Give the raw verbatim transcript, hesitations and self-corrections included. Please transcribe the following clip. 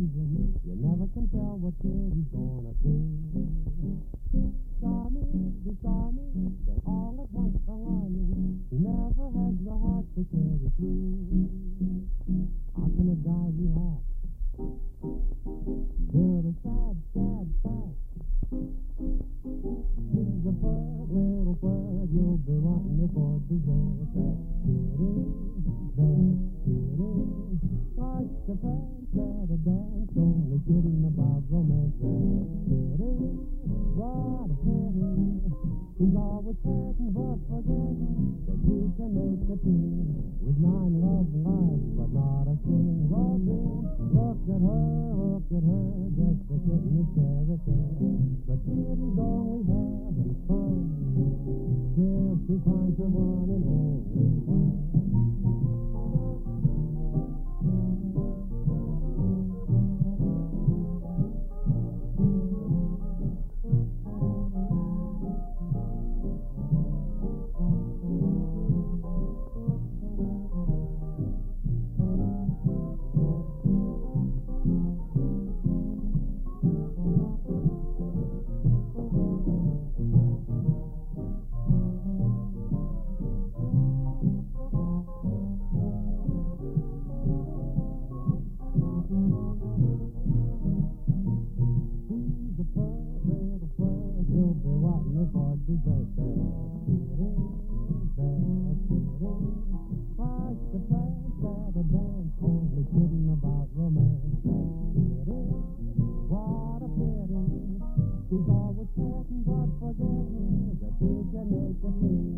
reason. You never can tell what Kitty's gonna do. Stormy, the stormy, then all at once alarming. She never has the heart to carry through. How can a guy relax? Hear the sad, sad fact. She's a bird, little bird, you'll be wanting her for dessert. That kitty, that kitty, likes to prance at a dance, only kidding about romance. That kitty, what a pity, she's always petting but forgetting that you can make a team with nine love lives, but not a single thing. Look at her, look at her, just a kittenish character. But Kitty's only having fun till she finds her one and only one. She's always chatting but forgetting that you can make a team